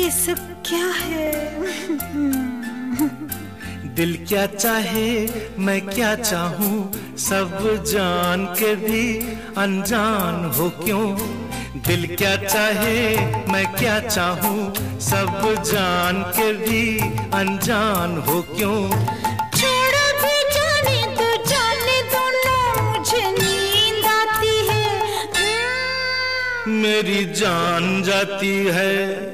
ये सब क्या है? दिल क्या चाहे मैं क्या चाहूँ, सब जान के भी अनजान हो क्यों। दिल क्या चाहे मैं क्या चाहूँ, सब जान के भी अनजान हो क्यों। छोड़ भी जाने तो जाने दो ना, मुझे नींद आती है। मेरी जान जाती है।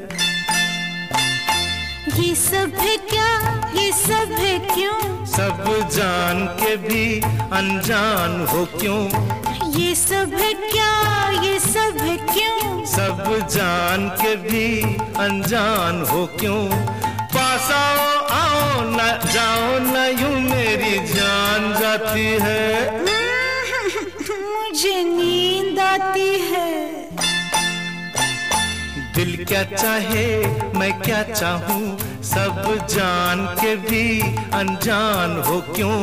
ये सब है क्या, ये सब है क्यों। सब जान के भी अनजान हो क्यों। ये सब है क्या, ये सब है क्यों। सब जान के भी अनजान हो क्यों। पास आओ आओ न जाओ न यूं मेरी जान जाती है। मुझे नींद आती है। दिल क्या चाहे मैं क्या चाहूँ, सब जान के भी अनजान हो क्यों।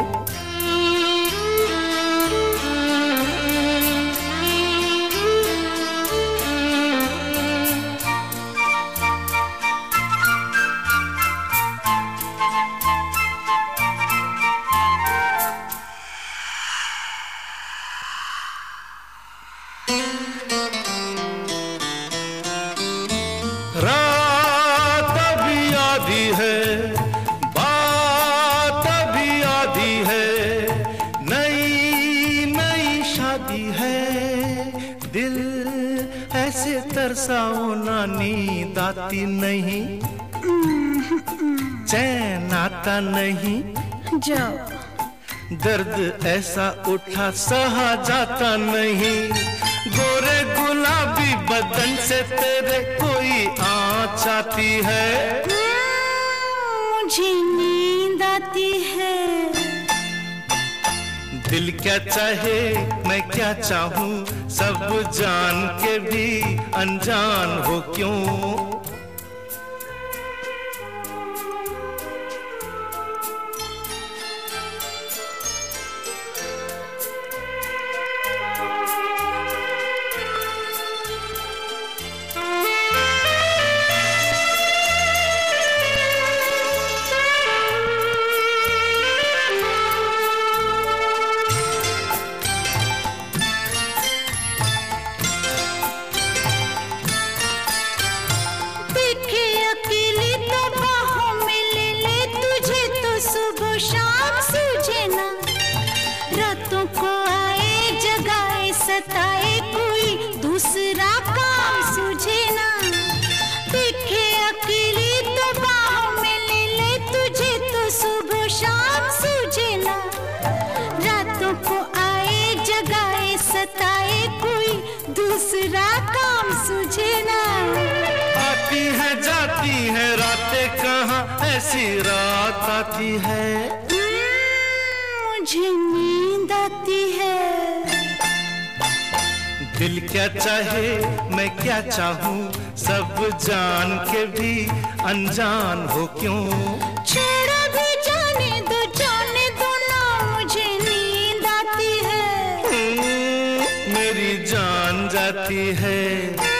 रात अभी आधी है, बात अभी आधी है, नई नई शादी है। दिल ऐसे तरसाओ ना, नींद आती नहीं, चैन आता नहीं। जाओ। दर्द ऐसा उठा सहा जाता नहीं। गोरे गुलाबी बदन से तेरे कोई आँच आती है। मुझे नींद आती है। दिल क्या चाहे मैं क्या चाहूँ, सब जान के भी अनजान हो क्यों। रातों को आए जगाए सताए, कोई दूसरा काम सूझे ना। देखे अकेली तो बाहों में ले ले, तुझे तो सुबह शाम सूझे ना। रातों को आए जगाए सताए, कोई दूसरा काम सूझे ना। आती है जाती है रातें कहाँ, ऐसी रात आती है। मुझे नींद आती है। दिल क्या चाहे मैं क्या चाहूँ, सब जान के भी अनजान हो क्यों। छोड़ भी जाने दो ना, मुझे नींद आती है। मेरी जान जाती है।